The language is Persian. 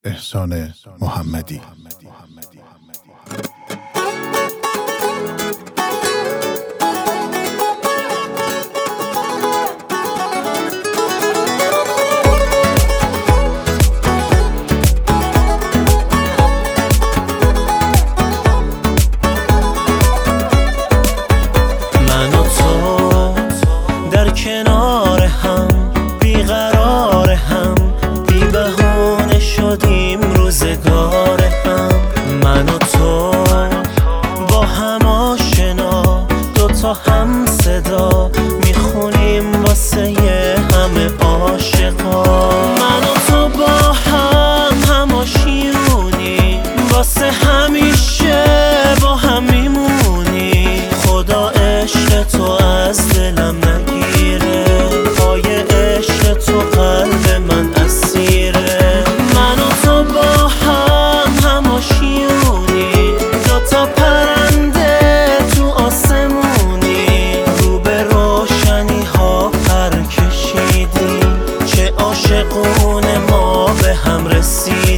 احسان محمدی. من و تو در کنار هم بیقرار هم، بی بهونه شدیم روزگار هم. من و تو با هم آشنا، دوتا هم صدا میخونیم واسه همه عاشقا. من و تو با هم آشیونی، واسه همیشه با هم میمونی. خدا عشق تو از دلم نگیره، پای عشق تو قلب من اسیره. من و تو با هم آشیونی، دوتا پرنده تو آسمونی. رو به روشنی ها پر کشیدیم، چه عاشقونه ما به هم رسیدیم.